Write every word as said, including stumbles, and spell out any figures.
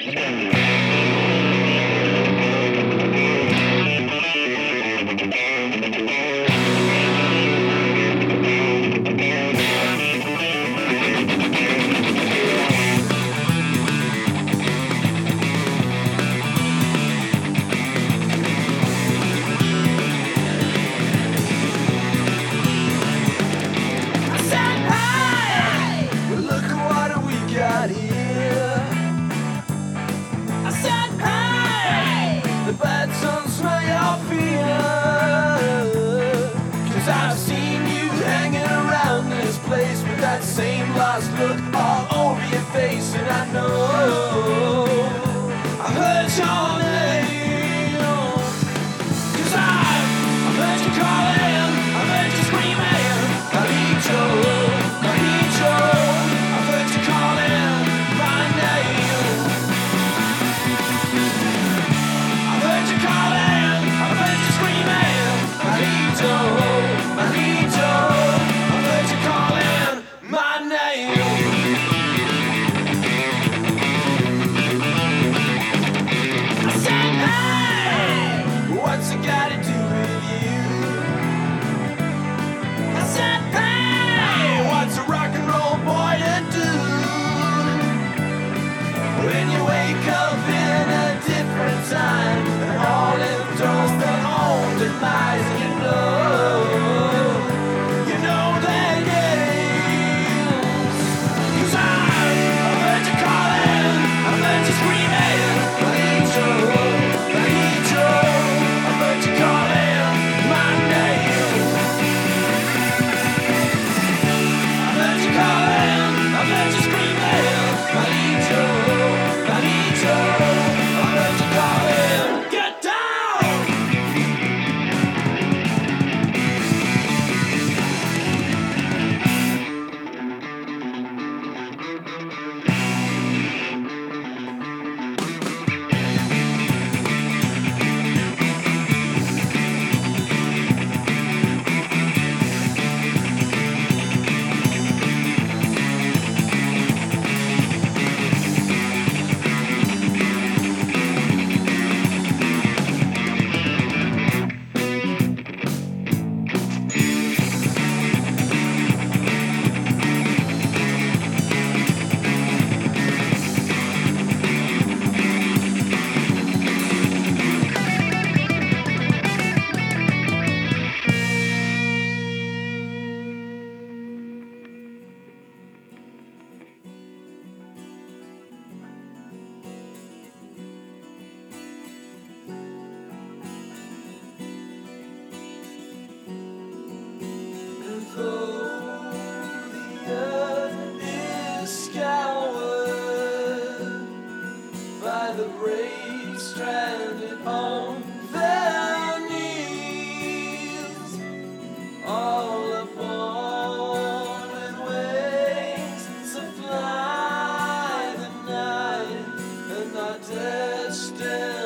Same lost look all over your face, and I know I heard your name, 'cause I, I heard you calling, I heard you screaming, I need you, I need you, I heard you calling my name, I heard you calling, I heard you screaming, I need you, I need you, I heard you calling my name. I said, hey, what's it got to do with you? I said, hey, what's a rock and roll boy to do? When you wake up in a different time, and all them doors that own demise, and you know, you know that games. 'Cause I, I heard you calling, I heard you screaming, I need you, I need you, I heard you calling my name. I heard you calling, I heard you screaming, I need you, I need you, I heard you calling. Get down! Though the earth is scoured by the brave stranded on their knees, all upon with wings to fly the night, and our destined